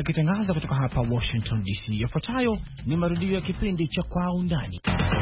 ikitangaza kutoka hapa Washington DC. Yafuatayo ni marudio ya kipindi cha Kwa Undani.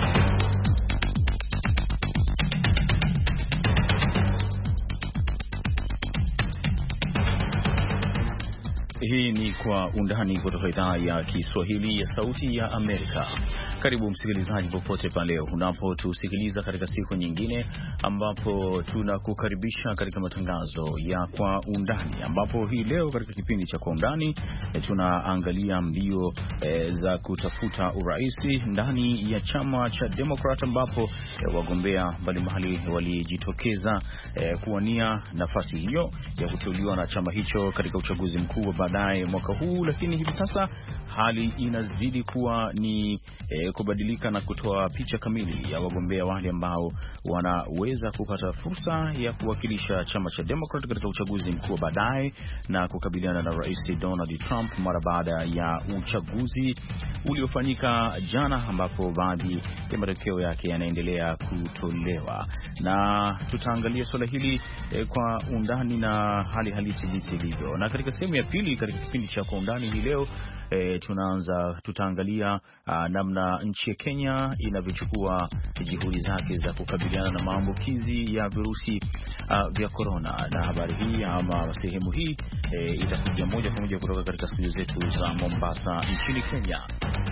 Hii ni Kwa Undani kutoka idhaa ya Kiswahili ya Sauti ya Amerika. Karibu msikilizaji popote pale unapotusikiliza katika siku nyingine ambapo tunakukaribisha katika matangazo ya Kwa Undani, ambapo hii leo katika kipindi cha Kwa Undani tunaangalia mbio za kutafuta uraisi ndani ya chama cha Democrat, ambapo wagombea mbalimbali walijitokeza kuwania nafasi hiyo ya kuteuliwa na chama hicho katika uchaguzi mkuu wa baadaye mwaka huu. Lakini hivi sasa hali inazidi kuwa ni kubadilika na kutoa picha kamili ya wagombea wale ambao wanaweza kupata fursa ya kuwakilisha chama cha Democrat katika uchaguzi mkuu wa baadaye na kukabiliana na Rais Donald Trump mara baada ya uchaguzi uliofanyika jana, ambapo baadhi ya matokeo yake yanaendelea kutolewa. Na tutaangalia swala hili kwa undani na hali halisi jinsi ilivyo. Na katika sehemu ya pili katika kipindi cha Kwa Undani hii leo tutaangalia namna nchi ya Kenya inavyochukua juhudi zake za kukabiliana na maambukizi ya virusi vya corona. Na habari hii ama sehemu hii itakuja moja kwa moja kutoka katika studio zetu za Mombasa nchini Kenya.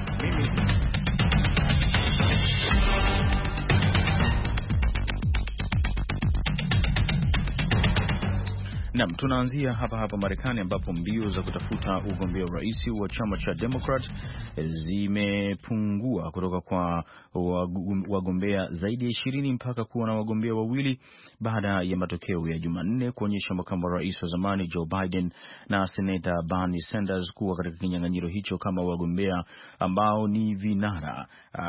Naam, tunaanzia hapa Marekani, ambapo mbio za kutafuta ugombea urais wa chama cha Democrat zimepungua kutoka kwa wagombea zaidi ya 20 mpaka kuwa na wagombea wawili baada ya matokeo ya Jumanne kuonyesha makamu wa rais wa zamani Joe Biden na Senator Bernie Sanders kuwa katika kinyang'anyiro hicho kama wagombea ambao ni vinara.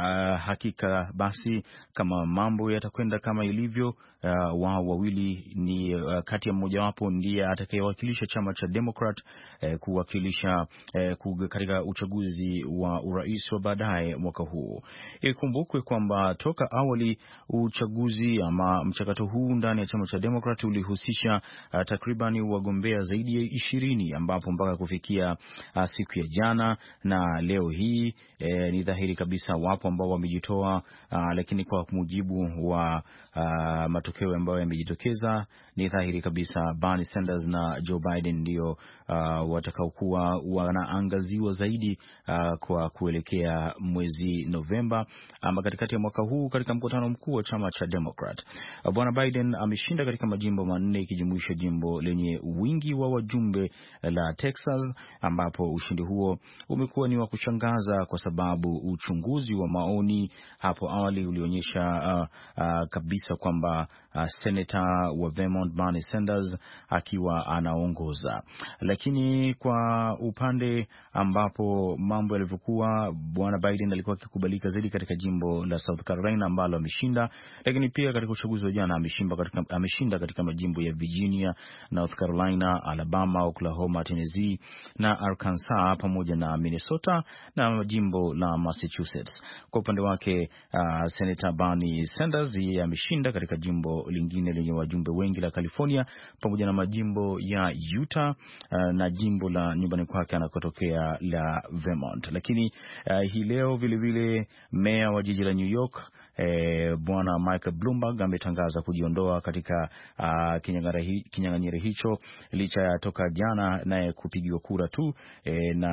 Hakika basi kama mambo yatakwenda kama ilivyo, wao wawili ni kati ya mmoja wapo ndiye atakayewakilisha chama cha Democrat kuwakilisha katika uchaguzi wa urais wa baadaye mwaka huu. Ikumbukwe kwamba toka awali uchaguzi ama mchakato huu ndani ya chama cha Democrat ulihusisha takriban wagombea zaidi ya 20, ambapo mpaka kufikia siku ya jana na leo hii ni dhahiri kabisa wapo ambao wamejitoa, lakini kwa mujibu wa matokeo ambayo yamejitokeza ni dhahiri kabisa Bernie Sanders na Joe Biden ndio watakaokuwa wanaangaziwa zaidi kwa kuelekea mwezi Novemba ama katikati ya mwaka huu katika mkutano mkuu wa chama cha Democrat. Bwana Biden ameshinda katika majimbo 4 ikijumuisha jimbo lenye wingi wa wajumbe la Texas, ambapo ushindi huo umekuwa ni wa kushangaza kwa sababu uchunguzi wa maoni hapo awali ulionyesha kabisa kwamba Senator wa Vermont Bernie Sanders akiwa anaongoza. Lakini kwa upande ambapo mambo yalivyokuwa, Bwana Biden alikuwa akikubalika zaidi katika jimbo la South Carolina ambalo ameshinda, lakini pia katika uchaguzi wa jana ameshinda katika majimbo ya Virginia, North Carolina, Alabama, Oklahoma, Tennessee na Arkansas pamoja na Minnesota na jimbo la Massachusetts. Kwa upande wake Senator Bernie Sanders yeye ameshinda katika jimbo lingine lenye wajumbe wengi la California pamoja na majimbo ya Utah na jimbo la nyumbani kwake anakotokea la Vermont. Lakini hii leo vile meya wa jiji la New York Bwana Michael Bloomberg ametangaza kujiondoa katika kinyang'anyiro hicho licha ya toka jana naye kupigiwa kura tu na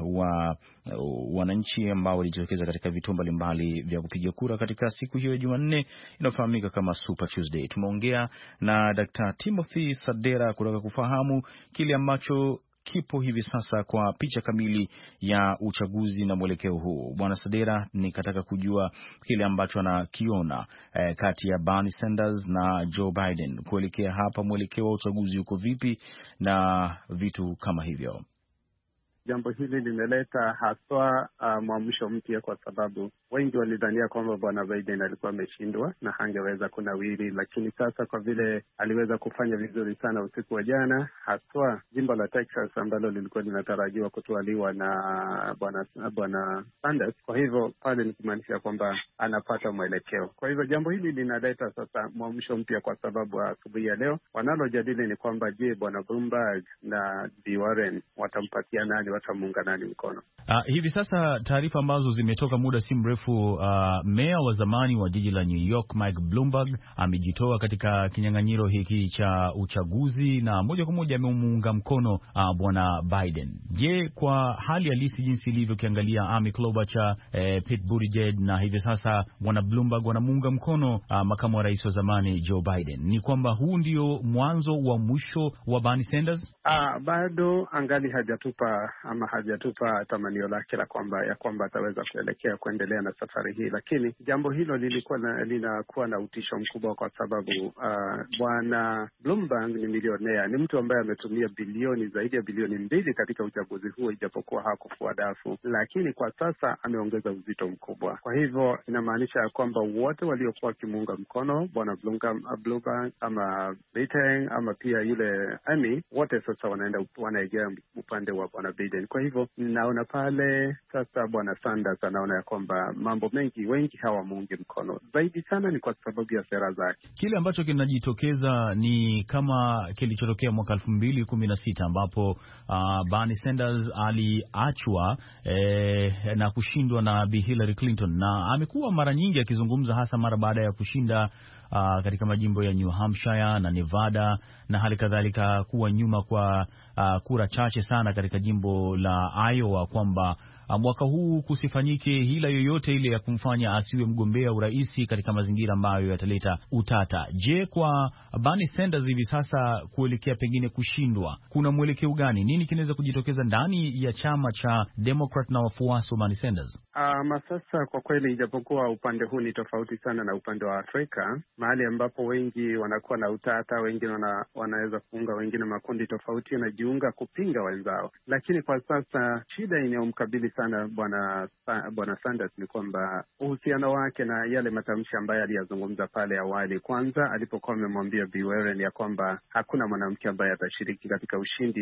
wananchi ambao walijitokeza katika vituo mbalimbali vya kupiga kura katika siku hiyo ya Jumanne inayofahamika kama Super Tuesday. Tumeongea na Dr. Timothy Sadera kutaka kufahamu kile ambacho kipo hivi sasa kwa picha kamili ya uchaguzi na mwelekeo huu. Bwana Sadera, nikataka kujua kile ambacho anakiona kati ya Bernie Sanders na Joe Biden kuelekea hapa, mwelekeo wa uchaguzi uko vipi na vitu kama hivyo. Jambo hili limeleta haswa mwamsho mpya kwa sababu wengi walidhania kwamba bwana Biden alikuwa ameshindwa na hangeweza kunawiri, lakini sasa kwa vile aliweza kufanya vizuri sana usiku wa jana, haswa jimbo la Texas ambalo lilikuwa linatarajiwa kutwaliwa na bwana Sanders. Kwa hivyo pale ni kumaanisha kwamba anapata mwelekeo. Kwa hivyo jambo hili linaleta sasa mwamsho mpya, kwa sababu asubuhi ya leo wanalojadili ni kwamba je, bwana Bloomberg na B. Warren watampatia nani, watamuunga nani mkono? Hivi sasa taarifa ambazo zimetoka muda si mrefu, meya wa zamani wa jiji la New York Mike Bloomberg amejitoa katika kinyang'anyiro hiki cha uchaguzi na moja kwa moja amemuunga mkono bwana Biden. Je, kwa hali halisi jinsi ilivyo, kiangalia Amy Klobuchar, Pete Buttigieg na hivi sasa bwana Bloomberg wanamuunga mkono makamu wa rais wa zamani Joe Biden, ni kwamba huu ndio mwanzo wa mwisho wa Bernie Sanders? Bado angali hajatupa tamanio lake la kwamba ataweza kuendelea na safari hii, lakini jambo hilo linakuwa na utisho mkubwa, kwa sababu bwana Bloomberg ni milionea, ni mtu ambaye ametumia zaidi ya bilioni 2 katika uchaguzi huo, ijapokuwa hakufua dafu, lakini kwa sasa ameongeza uzito mkubwa. Kwa hivyo inamaanisha kwamba wote waliokuwa wakimuunga mkono bwana Bloomberg ama Biden ama pia yule Amy, wote sasa wanaegea upande wa bwana Biden. Kwa hivyo naona pale sasa bwana Sanders anaona ya kwamba mambo wengi hawamuungi mkono, zaidi sana ni kwa sababu ya sera zake. Kile ambacho kinajitokeza ni kama kilichotokea mwaka 2016 ambapo Bernie Sanders aliachwa na kushindwa na Bi Hillary Clinton, na amekuwa mara nyingi akizungumza hasa mara baada ya kushinda katika majimbo ya New Hampshire na Nevada na hali kadhalika kuwa nyuma kwa kura chache sana katika jimbo la Iowa, kwamba mwaka huu kusifanyike hila yoyote ile ya kumfanya asiwe mgombea uraisi katika mazingira ambayo yataleta utata. Je, kwa Bernie Sanders hivi sasa kuelekea pengine kushindwa, kuna mwelekeo gani? Nini kinaweza kujitokeza ndani ya chama cha Democrat na wafuasi wa Bernie Sanders? Sasa kwa kweli, ijapokuwa upande huu ni tofauti sana na upande wa Afrika, mahali ambapo wengi wanakuwa na utata, wengine wanaweza kuunga, wengine makundi tofauti yanajiunga kupinga wenzao, lakini kwa sasa shida inayomkabili sana bwana Sanders ni kwamba uhusiano wake na yale matamshi ambayo aliyazungumza pale awali, kwanza alipokuwa amemwambia Bi Warren ya kwamba hakuna mwanamke ambaye atashiriki katika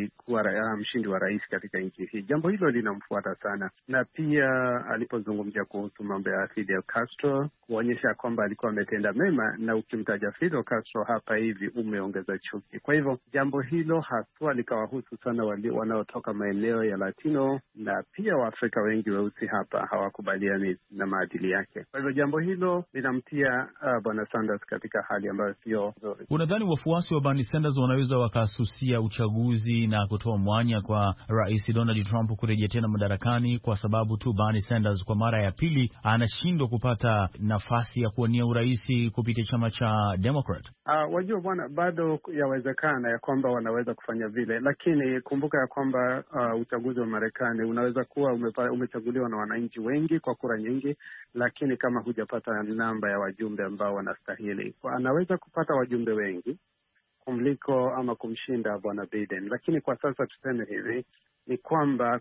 mshindi wa rais katika nchi hii. Jambo hilo linamfuata sana, na pia alipozungumzia kuhusu mambo ya Fidel Castro, kuonyesha kwamba alikuwa ametenda mema, na ukimtaja Fidel Castro hapa hivi umeongeza chuki. Kwa hivyo jambo hilo haswa likawahusu sana wanaotoka maeneo ya Latino, na pia Waafrika wengi weusi hapa hawakubaliani na maadili yake. Kwa hivyo jambo hilo linamtia bwana Sanders katika hali ambayo sio nzuri. Unadhani wafuasi wa Bernie Sanders wanaweza wakasusia uchaguzi na kutoa mwanya kwa Rais Donald Trump kurejea tena madarakani kwa sababu tu Bernie Sanders kwa mara ya pili anashindwa kupata nafasi ya kuwania uraisi kupitia chama cha Democrat? Wajua bwana, bado yawezekana ya kwamba wanaweza kufanya vile, lakini kumbuka ya kwamba uchaguzi wa Marekani unaweza kuwa umechaguliwa na wananchi wengi kwa kura nyingi, lakini kama hujapata namba ya wajumbe ambao wanastahili, anaweza kupata wajumbe wengi kumliko ama kumshinda bwana Biden. Lakini kwa sasa tuseme hivi ni kwamba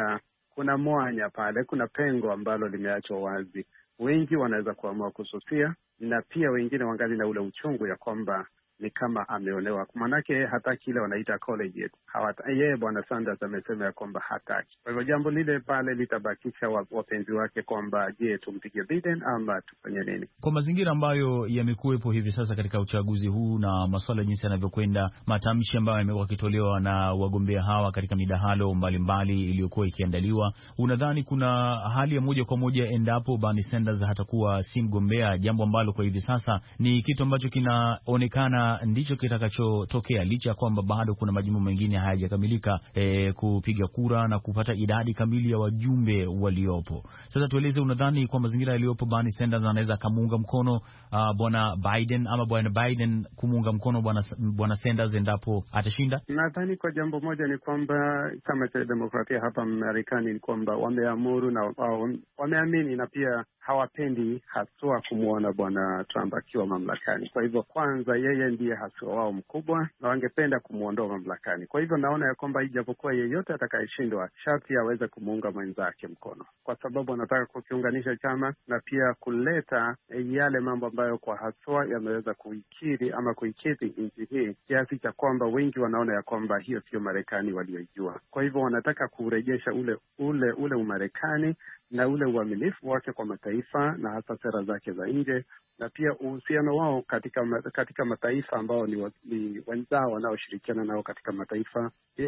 kuna mwanya pale, kuna pengo ambalo limeachwa wazi. Wengi wanaweza kuamua kususia, na pia wengine wangali na ule uchungu ya kwamba ni kama ameonewa, manake hataki ile wanaita collegiate. Yeye bwana Sanders amesema ya kwamba hataki. Kwa hivyo jambo lile pale litabakisha wapenzi wake kwamba je, tumpige Biden ama tufanye nini? Kwa mazingira ambayo yamekuwepo hivi sasa katika uchaguzi huu na masuala jinsi yanavyokwenda, matamshi ambayo yamekuwa yakitolewa na wagombea hawa katika midahalo mbalimbali iliyokuwa ikiandaliwa, unadhani kuna hali ya moja kwa moja endapo Bernie Sanders hatakuwa si mgombea, jambo ambalo kwa hivi sasa ni kitu ambacho kinaonekana ndicho kitakachotokea, licha ya kwamba bado kuna majimbo mengine hayajakamilika kupiga kura na kupata idadi kamili ya wajumbe waliopo. Sasa tueleze, unadhani kwa mazingira yaliyopo Bernie Sanders anaweza kumuunga mkono bwana Biden ama bwana Biden kumuunga mkono bwana Sanders endapo atashinda? Nadhani kwa jambo moja ni kwamba chama cha demokratia hapa Marekani ni kwamba wameamuru na wameamini, na pia hawapendi haswa kumwona bwana Trump akiwa mamlakani. Kwa hivyo kwanza, yeye ndiye haswa wao mkubwa na wangependa kumwondoa mamlakani. Kwa hivyo naona ya kwamba ijapokuwa yeyote atakayeshindwa, sharti aweze kumuunga mwenzake mkono, kwa sababu anataka kukiunganisha chama na pia kuleta yale mambo ambayo kwa haswa yameweza kuikidhi nchi hii, kiasi cha kwamba wengi wanaona ya kwamba hiyo sio Marekani walioijua. Kwa hivyo wanataka kurejesha ule Umarekani na ule uaminifu wake kwa mataifa na hasa sera zake za nje, na pia uhusiano wao katika mataifa ambao ni wenzao wanaoshirikiana nao katika mataifa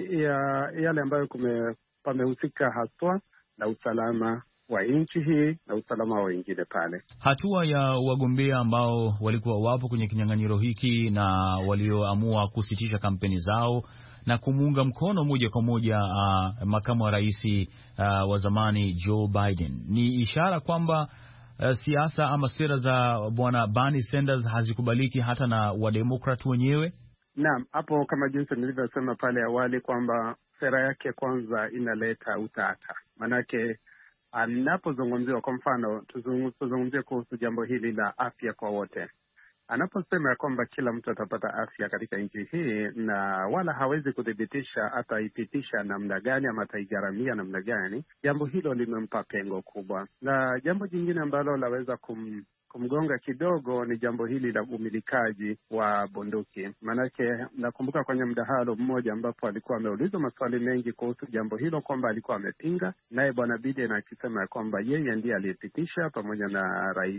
yale ambayo pamehusika haswa na usalama wa nchi hii na usalama wa wengine pale. Hatua ya wagombea ambao walikuwa wapo kwenye kinyang'anyiro hiki na walioamua kusitisha kampeni zao na kumuunga mkono moja kwa moja makamu wa rais wa zamani Joe Biden, ni ishara kwamba siasa ama sera za bwana Bernie Sanders hazikubaliki hata na wademokrat wenyewe. Naam, hapo kama jinsi nilivyosema pale awali kwamba sera yake kwanza inaleta utata. Manake anapozungumziwa, kwa mfano tuzungumzie kuhusu jambo hili la afya kwa wote, anaposema ya kwamba kila mtu atapata afya katika nchi hii na wala hawezi kuthibitisha ataipitisha namna gani ama ataigharamia namna gani, jambo hilo limempa pengo kubwa. Na jambo jingine ambalo laweza kumgonga kidogo ni jambo hili la umilikaji wa bunduki. Maanake nakumbuka kwenye mdahalo mmoja ambapo alikuwa ameulizwa maswali mengi kuhusu jambo hilo, kwamba alikuwa amepinga, naye bwana Biden akisema ya kwamba yeye ndiye aliyepitisha pamoja na rais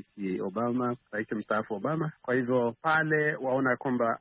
mstaafu Obama. Kwa hivyo pale waona kwamba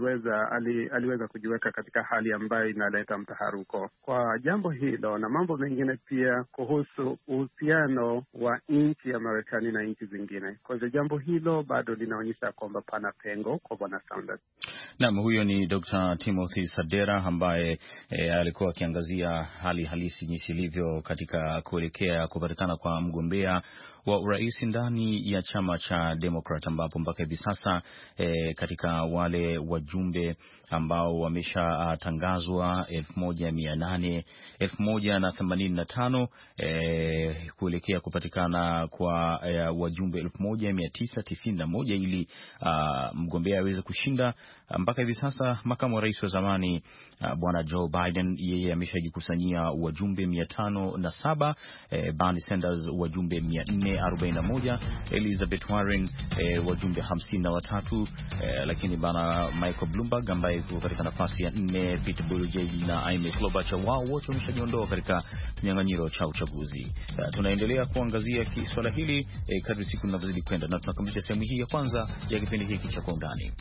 aliweza kujiweka katika hali ambayo inaleta mtaharuko kwa jambo hilo, na mambo mengine pia kuhusu uhusiano wa nchi ya Marekani na nchi zingine. Kwa hivyo jambo hilo bado linaonyesha kwamba pana pengo kwa bwana Sanders. Naam, huyo ni Dr. Timothy Sadera ambaye alikuwa akiangazia hali halisi jinsi ilivyo katika kuelekea kupatikana kwa mgombea wa urais ndani ya chama cha Democrat, ambapo mpaka hivi sasa katika wale wajumbe ambao wameshatangazwa 1,185 kuelekea kupatikana kwa wajumbe 1,991 ili mgombea aweze kushinda. Mpaka hivi sasa makamu wa rais wa zamani bwana Joe Biden yeye ameshajikusanyia wajumbe 507, Bernie Sanders wajumbe 441, Elizabeth Warren wajumbe 53, lakini bana Michael Bloomberg ambaye yuko katika nafasi ya 4, Pete Buttigieg na Amy Klobuchar wao wote wameshajiondoa katika kinyang'anyiro cha uchaguzi. Tunaendelea kuangazia swala hili kadri siku zinavyozidi kwenda, na tunakamilisha sehemu hii ya kwanza ya kipindi hiki cha Kwa Undani.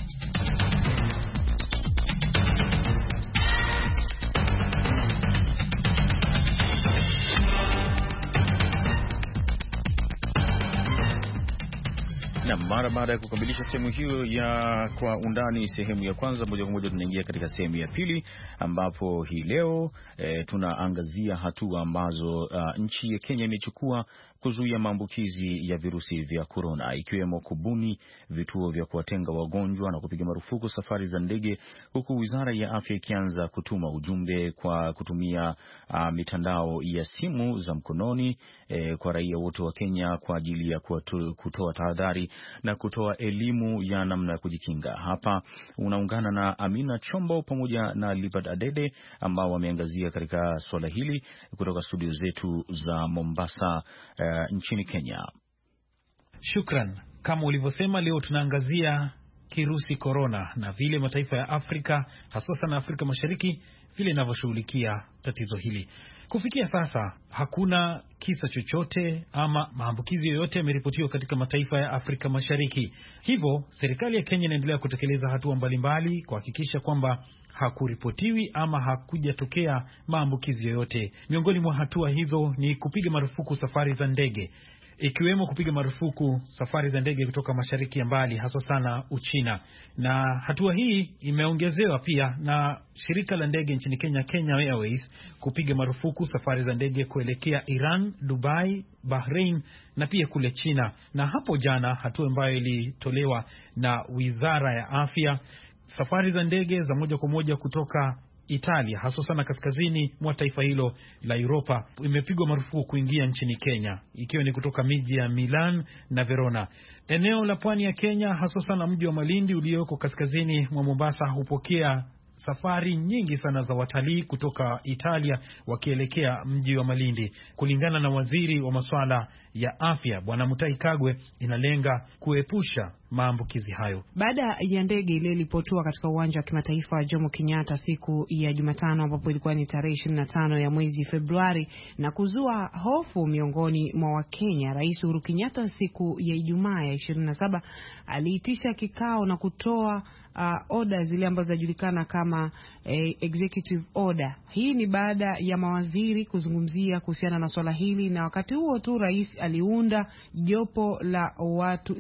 Na mara baada ya kukamilisha sehemu hiyo ya Kwa Undani, sehemu ya kwanza, moja kwa moja tunaingia katika sehemu ya pili, ambapo hii leo tunaangazia hatua ambazo nchi ya Kenya imechukua kuzuia maambukizi ya virusi vya korona, ikiwemo kubuni vituo vya kuwatenga wagonjwa na kupiga marufuku safari za ndege, huku Wizara ya Afya ikianza kutuma ujumbe kwa kutumia mitandao ya simu za mkononi kwa raia wote wa Kenya kwa ajili ya kutoa tahadhari na kutoa elimu ya namna ya kujikinga. Hapa unaungana na Amina Chombo pamoja na Libert Adede ambao wameangazia katika swala hili kutoka studio zetu za Mombasa nchini Kenya. Shukran. Kama ulivyosema, leo tunaangazia kirusi korona na vile mataifa ya Afrika, hasa sana Afrika Mashariki, vile inavyoshughulikia tatizo hili. Kufikia sasa hakuna kisa chochote ama maambukizi yoyote yameripotiwa katika mataifa ya Afrika Mashariki. Hivyo serikali ya Kenya inaendelea kutekeleza hatua mbalimbali kuhakikisha kwamba hakuripotiwi ama hakujatokea maambukizi yoyote. Miongoni mwa hatua hizo ni kupiga marufuku safari za ndege, ikiwemo kupiga marufuku safari za ndege kutoka mashariki ya mbali, hasa sana Uchina. Na hatua hii imeongezewa pia na shirika la ndege nchini Kenya, Kenya Airways, kupiga marufuku safari za ndege kuelekea Iran, Dubai, Bahrain na pia kule China. Na hapo jana hatua ambayo ilitolewa na Wizara ya Afya, safari za ndege za moja kwa moja kutoka Italia, hasa sana kaskazini mwa taifa hilo la Europa, imepigwa marufuku kuingia nchini Kenya, ikiwa ni kutoka miji ya Milan na Verona. Eneo la pwani ya Kenya, hasa sana mji wa Malindi ulioko kaskazini mwa Mombasa, hupokea safari nyingi sana za watalii kutoka Italia wakielekea mji wa Malindi. Kulingana na waziri wa masuala ya afya Bwana Mutahi Kagwe, inalenga kuepusha maambukizi hayo. Baada ya ndege ile ilipotua katika uwanja wa kimataifa wa Jomo Kenyatta siku ya Jumatano, ambapo ilikuwa ni tarehe 25 ya mwezi Februari, na kuzua hofu miongoni mwa Wakenya, Rais Uhuru Kenyatta siku ya Ijumaa ya 27 aliitisha kikao na kutoa order zile ambazo zinajulikana kama executive order. Hii ni baada ya mawaziri kuzungumzia kuhusiana na swala hili, na wakati huo tu rais aliunda jopo la watu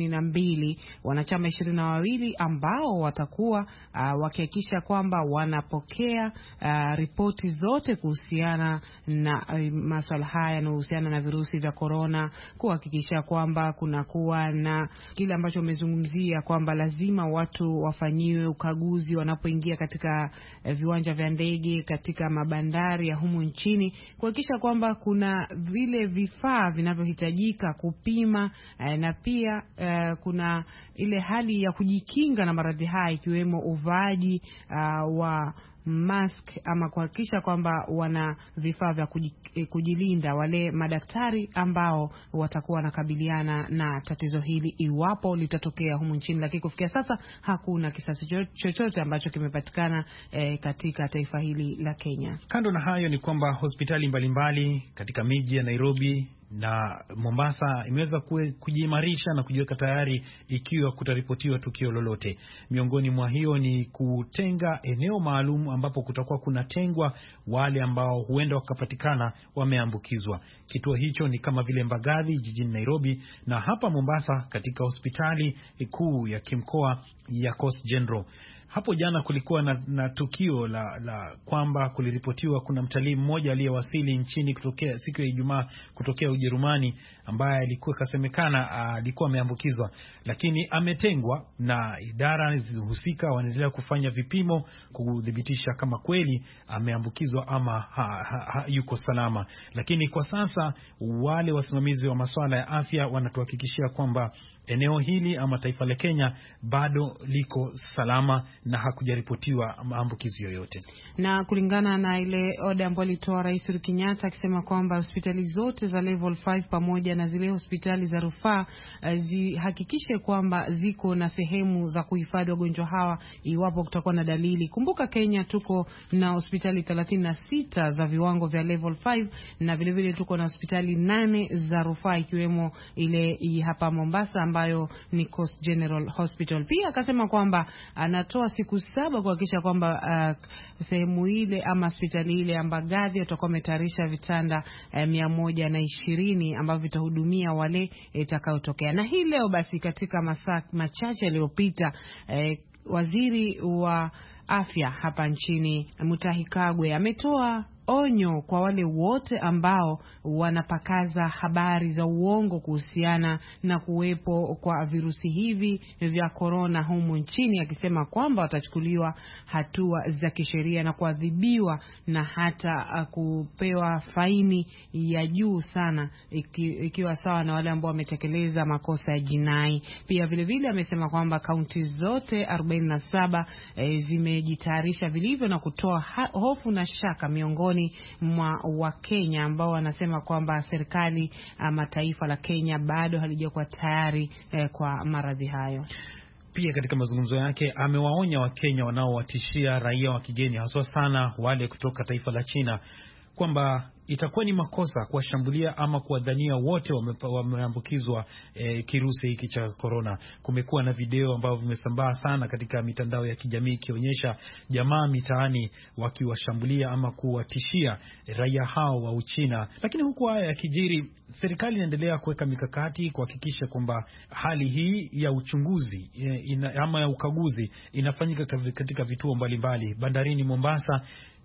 22, wanachama 22 ambao watakuwa wakihakikisha kwamba wanapokea ripoti zote kuhusiana na masuala haya yanayohusiana na virusi vya corona, kuhakikisha kwamba kunakuwa na kile ambacho umezungumzia kwamba lazima watu wafanyiwe ukaguzi wanapoingia katika viwanja vya ndege, katika mabandari ya humu nchini, kuhakikisha kwamba kuna vile vifaa vinavyohitajika kupima, na pia kuna ile hali ya kujikinga na maradhi haya, ikiwemo uvaaji wa mask, ama kuhakikisha kwamba wana vifaa vya kujilinda wale madaktari ambao watakuwa wanakabiliana na tatizo hili iwapo litatokea humu nchini. Lakini kufikia sasa hakuna kisasi chochote ambacho kimepatikana katika taifa hili la Kenya. Kando na hayo ni kwamba hospitali mbalimbali katika miji ya Nairobi na Mombasa imeweza kujiimarisha na kujiweka tayari ikiwa kutaripotiwa tukio lolote. Miongoni mwa hiyo ni kutenga eneo maalum ambapo kutakuwa kunatengwa wale ambao huenda wakapatikana wameambukizwa. Kituo hicho ni kama vile Mbagathi jijini Nairobi, na hapa Mombasa katika hospitali kuu ya kimkoa ya Coast General. Hapo jana kulikuwa na tukio la kwamba kuliripotiwa kuna mtalii mmoja aliyewasili nchini kutokea siku ya Ijumaa kutokea Ujerumani, ambaye alikuwa kasemekana alikuwa ameambukizwa, lakini ametengwa na idara zihusika wanaendelea kufanya vipimo kudhibitisha kama kweli ameambukizwa ama yuko salama. Lakini kwa sasa wale wasimamizi wa masuala ya afya wanatuhakikishia kwamba eneo hili ama taifa la Kenya bado liko salama na hakujaripotiwa maambukizi yoyote. Na kulingana na ile order ambayo alitoa Rais Uhuru Kenyatta akisema kwamba hospitali zote za level 5 pamoja na zile hospitali za rufaa zihakikishe kwamba ziko na sehemu za kuhifadhi wagonjwa hawa iwapo kutakuwa na dalili. Kumbuka Kenya tuko na hospitali 36 za viwango vya level 5 na vile vile tuko na hospitali 8 za rufaa ikiwemo ile hapa Mombasa ambayo ni Coast General Hospital. Pia akasema kwamba anatoa siku 7 kuhakikisha kwamba sehemu ile ama hospitali ile Mbagathi watakuwa wametayarisha vitanda 120 ambavyo vitahudumia wale itakayotokea. Na hii leo basi katika masaa machache yaliyopita waziri wa afya hapa nchini Mutahi Kagwe ametoa onyo kwa wale wote ambao wanapakaza habari za uongo kuhusiana na kuwepo kwa virusi hivi vya corona humu nchini, akisema kwamba watachukuliwa hatua za kisheria na kuadhibiwa na hata kupewa faini ya juu sana ikiwa sawa na wale ambao wametekeleza makosa ya jinai. Pia vile vile amesema kwamba kaunti zote 47 zimejitayarisha vilivyo na kutoa hofu na shaka miongoni mwa Wakenya ambao wanasema kwamba serikali ama taifa la Kenya bado halijakuwa tayari kwa maradhi hayo. Pia katika mazungumzo yake amewaonya Wakenya wanaowatishia raia wa kigeni, hasa sana wale kutoka taifa la China, kwamba itakuwa ni makosa kuwashambulia ama kuwadhania wote wameambukizwa kirusi hiki cha corona. Kumekuwa na video ambazo vimesambaa sana katika mitandao ya kijamii ikionyesha jamaa mitaani wakiwashambulia ama kuwatishia raia hao wa Uchina. Lakini huku haya yakijiri, serikali inaendelea kuweka mikakati kuhakikisha kwamba hali hii ya uchunguzi ama ya ukaguzi inafanyika katika vituo mbalimbali. Bandarini Mombasa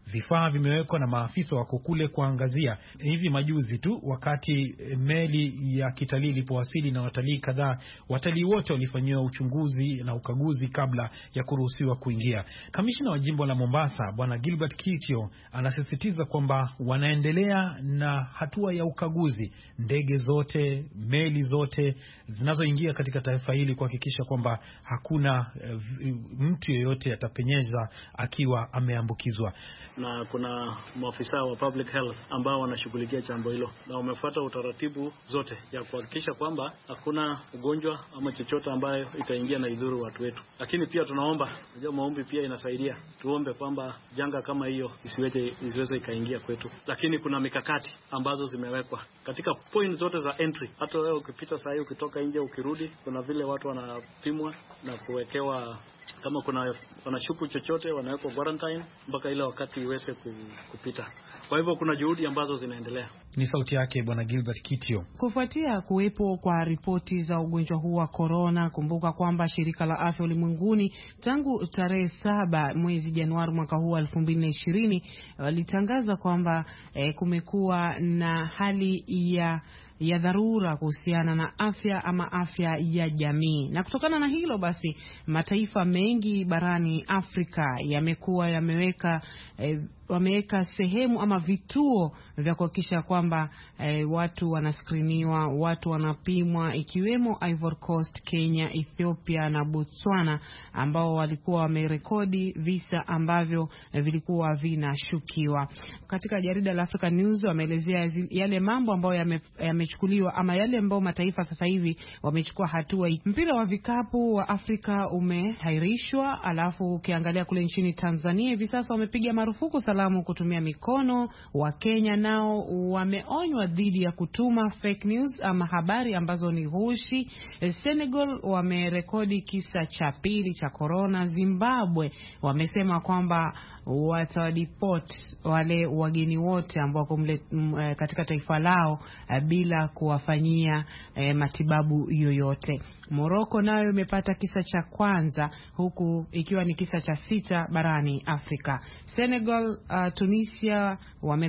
vifaa vimewekwa na maafisa wako kule kuangazia. Hivi majuzi tu wakati meli ya kitalii ilipowasili na watalii kadhaa, watalii wote walifanyiwa uchunguzi na ukaguzi kabla ya kuruhusiwa kuingia. Kamishna wa jimbo la Mombasa Bwana Gilbert Kitio anasisitiza kwamba wanaendelea na hatua ya ukaguzi ndege zote, meli zote zinazoingia katika taifa hili kuhakikisha kwamba hakuna mtu yeyote atapenyeza akiwa ameambukizwa. Na kuna maafisa wa public health ambao wanashughulikia jambo hilo na wamefuata utaratibu zote ya kuhakikisha kwamba hakuna ugonjwa ama chochote ambayo itaingia na idhuru watu wetu. Lakini pia tunaomba, unajua maombi pia inasaidia. Tuombe kwamba janga kama hiyo isiweze ikaingia kwetu. Lakini kuna mikakati ambazo zimewekwa katika point zote za entry. Hata wewe ukipita saa hii ukitoka nje ukirudi, kuna vile watu wanapimwa na kuwekewa, kama kuna wanashuku chochote wanawekwa quarantine mpaka ile wakati iweze kupita. Kwa hivyo kuna juhudi ambazo zinaendelea. Ni sauti yake Bwana Gilbert Kitio. Kufuatia kuwepo kwa ripoti za ugonjwa huu wa corona, kumbuka kwamba shirika la afya ulimwenguni tangu tarehe 7 mwezi Januari mwaka huu 2020 walitangaza kwamba kumekuwa na hali ya dharura kuhusiana na afya ya jamii. Na kutokana na hilo basi mataifa mengi barani Afrika wameweka sehemu ama vituo vya kuhakikisha kwamba watu wanaskriniwa, watu wanapimwa, ikiwemo Ivory Coast, Kenya, Ethiopia na Botswana, ambao walikuwa wamerekodi visa ambavyo vilikuwa vinashukiwa. Katika jarida la Africa News wameelezea yale mambo ambayo yamechukuliwa ama yale ambayo mataifa sasa hivi wamechukua hatua. Mpira wa vikapu wa Afrika umehairishwa, alafu ukiangalia kule nchini Tanzania hivi sasa wamepiga marufuku salamu kutumia mikono. Wa Kenya nao wameonywa dhidi ya kutuma fake news ama habari ambazo ni ghushi. Senegal wamerekodi kisa cha pili cha corona. Zimbabwe wamesema kwamba watadeport wale wageni wote ambao katika taifa lao bila kuwafanyia matibabu yoyote. Morocco nayo imepata kisa cha kwanza, huku ikiwa ni kisa cha 6 barani Afrika. Senegal, Tunisia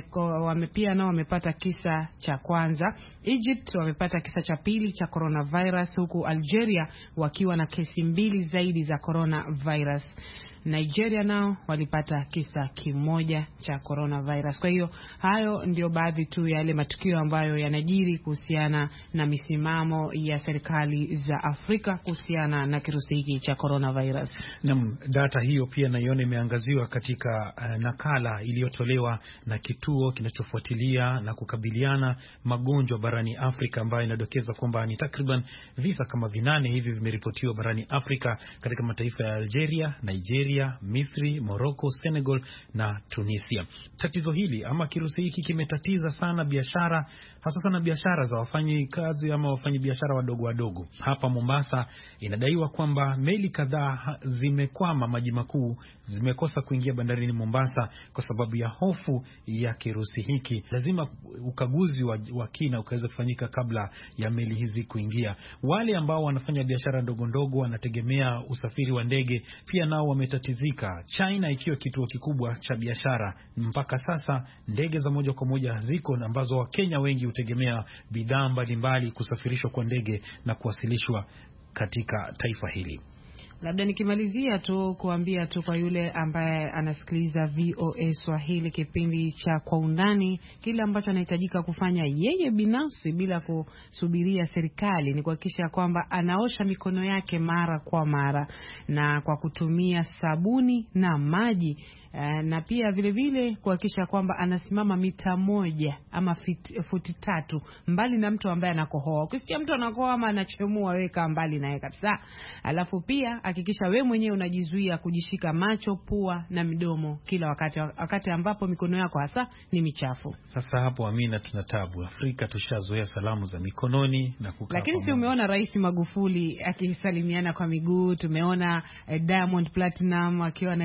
pia nao wamepata kisa cha kwanza. Egypt wamepata kisa cha pili cha coronavirus, huku Algeria wakiwa na kesi 2 zaidi za coronavirus. Nigeria nao walipata kisa kimoja cha coronavirus. Kwa hiyo hayo ndio baadhi tu ya yale matukio ambayo yanajiri kuhusiana na misimamo ya serikali za Afrika kuhusiana na kirusi hiki cha coronavirus. Na data hiyo pia naiona imeangaziwa katika nakala iliyotolewa na kituo kinachofuatilia na kukabiliana magonjwa barani Afrika, ambayo inadokeza kwamba ni takriban visa kama 8 hivi vimeripotiwa barani Afrika katika mataifa ya Algeria, Nigeria, Misri, Morocco, Senegal na Tunisia. Tatizo hili ama kirusi hiki kimetatiza sana biashara, hasa sana biashara za wafanyikazi ama wafanyabiashara wadogo. Hapa Mombasa inadaiwa kwamba meli kadhaa zimekwama maji makuu, zimekosa kuingia bandarini Mombasa kwa sababu ya hofu ya kirusi hiki. Lazima ukaguzi wa kina ukaweza kufanyika kabla ya meli hizi kuingia. Wale ambao wanafanya biashara ndogo wanategemea usafiri wa ndege pia nao wametatizika. China ikiwa kituo kikubwa cha biashara, mpaka sasa ndege za moja kwa moja ziko ambazo Wakenya wengi hutegemea bidhaa mbalimbali kusafirishwa kwa ndege na kuwasilishwa katika taifa hili. Labda nikimalizia tu kuambia tu kwa yule ambaye anasikiliza VOA Swahili kipindi cha Kwa Undani, kile ambacho anahitajika kufanya yeye binafsi bila kusubiria serikali ni kuhakikisha kwamba anaosha mikono yake mara kwa mara na kwa kutumia sabuni na maji. Na pia vile vile kuhakikisha kwamba anasimama mita 1 ama futi 3 mbali na mtu ambaye anakohoa. Ukisikia mtu anakohoa ama anachemua, weka mbali naye kabisa. Alafu pia hakikisha we mwenyewe unajizuia kujishika macho, pua na midomo kila wakati ambapo mikono yako hasa ni michafu. Sasa hapo Amina, tunatabu. Afrika tushazoea salamu za mikononi na kukaa. Lakini si umeona Rais Magufuli akisalimiana kwa miguu? Tumeona Diamond Platinum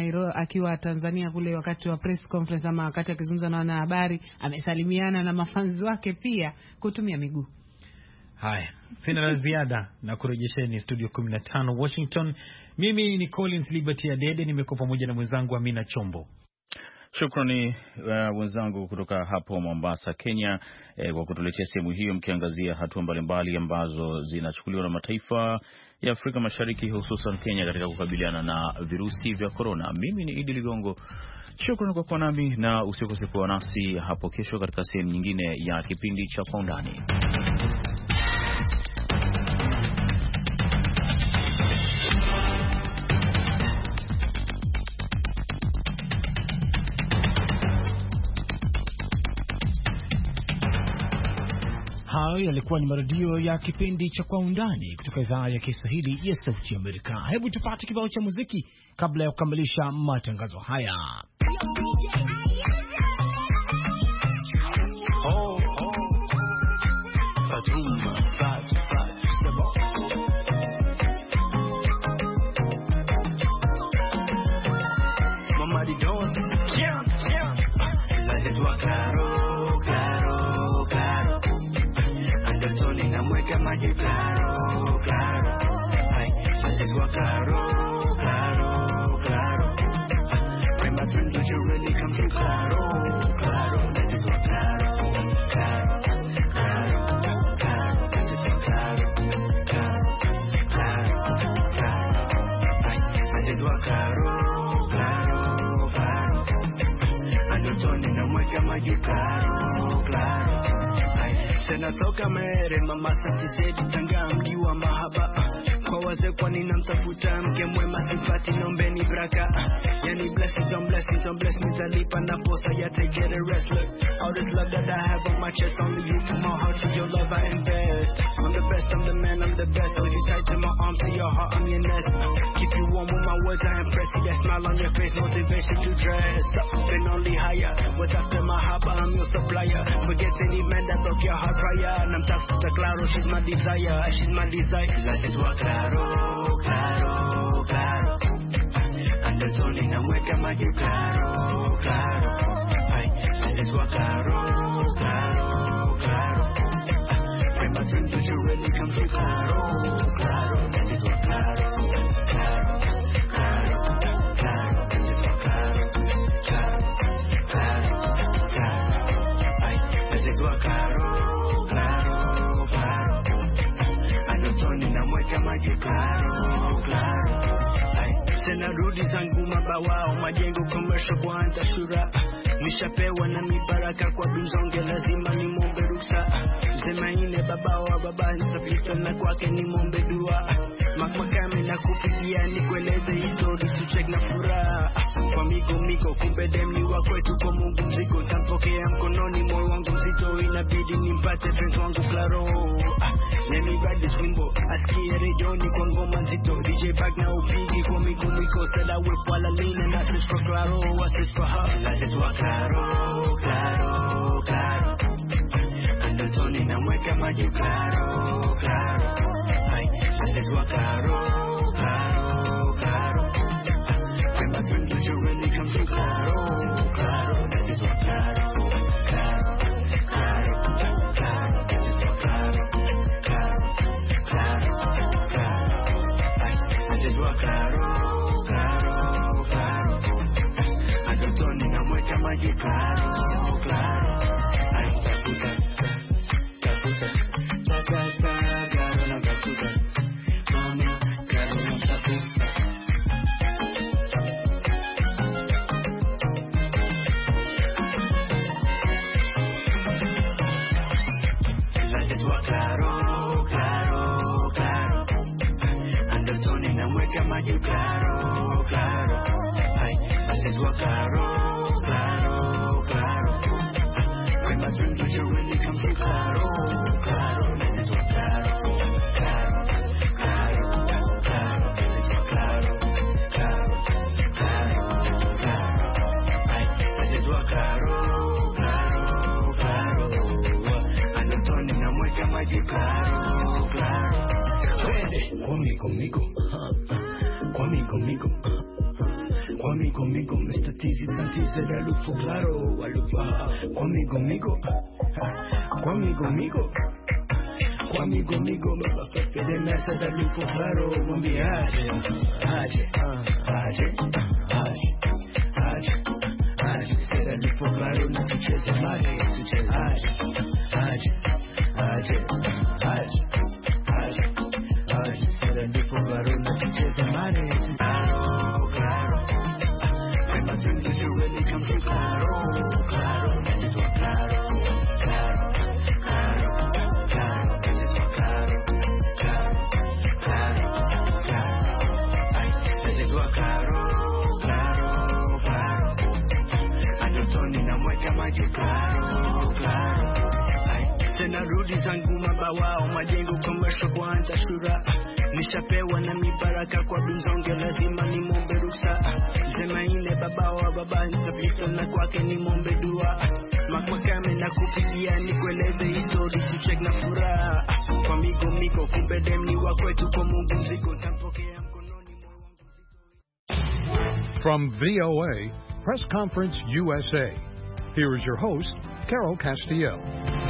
akiwa Tanzania kule wakati wa press conference ama wakati akizungumza na wanahabari amesalimiana na mafanzi wake pia kutumia miguu. Haya, sina la ziada na kurejesheni studio 15 Washington. Mimi ni Collins Liberty Adede, nimekuwa pamoja na mwenzangu Amina Chombo. Shukrani wenzangu kutoka hapo Mombasa, Kenya, kwa kutuletea sehemu hiyo, mkiangazia hatua mbalimbali ambazo zinachukuliwa na mataifa ya Afrika Mashariki, hususan Kenya, katika kukabiliana na virusi vya korona. Mimi ni Idi Ligongo, shukrani kwa kuwa nami, na usikose kuwa nasi hapo kesho katika sehemu nyingine ya kipindi cha Kwa Undani. Hayo yalikuwa ni marudio ya kipindi cha Kwa Undani kutoka idhaa ya Kiswahili ya Sauti ya Amerika. Hebu tupate kibao cha muziki kabla ya kukamilisha matangazo haya. Natoka mere mama sati zedi tanga mji wa mahaba. Kwa wazee kwa nina mtafuta mke mwema sifati nombeni braka. Yani blessings on blessings on blessings alipa na posa ya take it a wrestler. All this love that I have on my chest, only you from my heart to your love I invest. I'm the best, I'm the man, I'm the best. Hold you tight to my arms, to your heart, I'm your nest. Keep you warm with my words, I impress. See that smile on your face, motivation to dress. Been only higher, what's after my haba, I'm your supplier. Forget any man that broke your heart prior. And I'm tough to claro, she's my desire, she's my desire. Las es wa claro, claro, claro. Andotoni na mweka maji claro, claro. Ay, las es wa claro, claro, claro. When my dreams do you really come true, claro, claro. Las es wa claro, claro, claro, claro. Las es wa claro, claro, claro, claro. Ay, las es wa claro. Claro, claro. Tena rudi zangu mabawao, majengo commercial kuanza shura. Nishapewa na mibaraka kwa binzonge, lazima ni mombe ruksa. Sema ine babawa baba nitapita na kwake ni mombe dua. Makmakame na kupigia ni kueleze history to check na furaha. Kwa miko kumbe demni wa kwetu kwa Mungu mziko. Tampokea mkononi moyo wangu mzito, inabidi nimpate friends wangu claro. Let me ride this wimbo, asikie redioni kwa ngoma nzito. DJ back na upigi kwa miko Sela whip while I lean and I switch for claro, I switch for her. Las es wa claro, claro, claro. Andotoni na mweka maji claro, claro. Ay, las es wa claro, claro, claro. When my dreams do you really come true, claro, claro. Las es wa claro, claro, claro, claro. Las es wa claro, claro, claro, claro. Ay, las es wa claro. Claro, claro. Ay, taputa, claro, no taputa. Mami, claro, no taputa. Las es wa claro, claro, claro. Andotoni na mweka maji claro, claro. Ay, las es wa claro. Claro, claro, las es wa claro, claro, claro, claro, claro, claro, claro, claro. Ay, las es wa claro, claro, claro. Andotoni na mweka maji claro, claro. Conmigo, conmigo, Mr. Teasy Santi said I look for claro, I look for conmigo. Conmigo, me de mesa da lupo claro, mwambie aje. sera nipo claro na tucheze mare tucheze aje aje aje aje aje sera nipo claro na tucheze mare claro claro when my dreams is really come true claro claro nipo claro claro claro claro nipo claro claro claro claro ay nipo claro claro claro adotoni na mweka maji claro claro ay tena rudi zangu mabawao majengo commercial kwanza shura nishapewa na mibaraka kwa binzonge lazima ni mombe ruksa sema ine babao wa baba nitapita na kwake ni mombe dua makwakame na kupigia ni kueleze histori chichek na furaha kwa miko kumbe dem ni wa kwetu kwa Mungu mzigo ntampokea mkononi mwangu. From VOA Press Conference USA, here is your host, Carol Castiel.